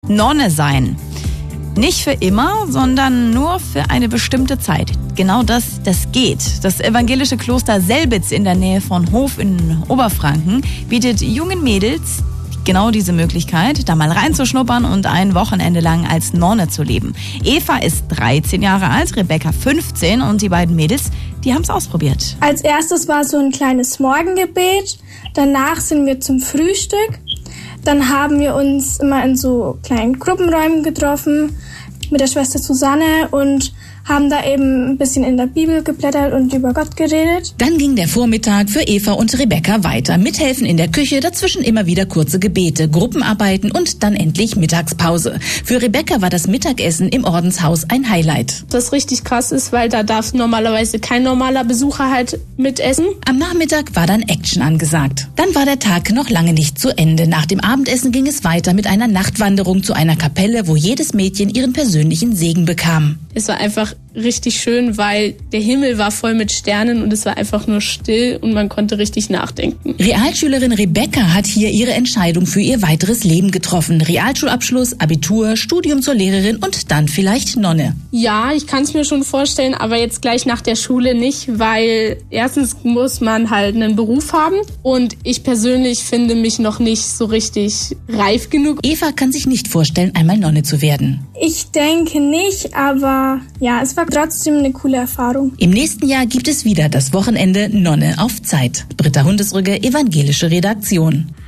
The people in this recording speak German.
Nonne sein. Nicht für immer, sondern nur für eine bestimmte Zeit. Genau das geht. Das evangelische Kloster Selbitz in der Nähe von Hof in Oberfranken bietet jungen Mädels genau diese Möglichkeit, da mal reinzuschnuppern und ein Wochenende lang als Nonne zu leben. Eva ist 13 Jahre alt, Rebecca 15 und die beiden Mädels, die haben es ausprobiert. Als erstes war so ein kleines Morgengebet, danach sind wir zum Frühstück, dann haben wir uns immer in so kleinen Gruppenräumen getroffen mit der Schwester Susanne und haben da eben ein bisschen in der Bibel geblättert und über Gott geredet. Dann ging der Vormittag für Eva und Rebecca weiter. Mithelfen in der Küche, dazwischen immer wieder kurze Gebete, Gruppenarbeiten und dann endlich Mittagspause. Für Rebecca war das Mittagessen im Ordenshaus ein Highlight. Das richtig krass ist, weil da darf normalerweise kein normaler Besucher halt mitessen. Am Nachmittag war dann Action angesagt. Dann war der Tag noch lange nicht zu Ende. Nach dem Abendessen ging es weiter mit einer Nachtwanderung zu einer Kapelle, wo jedes Mädchen ihren persönlichen Segen bekam. Es war einfach richtig schön, weil der Himmel war voll mit Sternen und es war einfach nur still und man konnte richtig nachdenken. Realschülerin Rebecca hat hier ihre Entscheidung für ihr weiteres Leben getroffen. Realschulabschluss, Abitur, Studium zur Lehrerin und dann vielleicht Nonne. Ja, ich kann es mir schon vorstellen, aber jetzt gleich nach der Schule nicht, weil erstens muss man halt einen Beruf haben und ich persönlich finde mich noch nicht so richtig reif genug. Eva kann sich nicht vorstellen, einmal Nonne zu werden. Ich denke nicht, aber ja, es war trotzdem eine coole Erfahrung. Im nächsten Jahr gibt es wieder das Wochenende Nonne auf Zeit. Britta Hundesrügge, Evangelische Redaktion.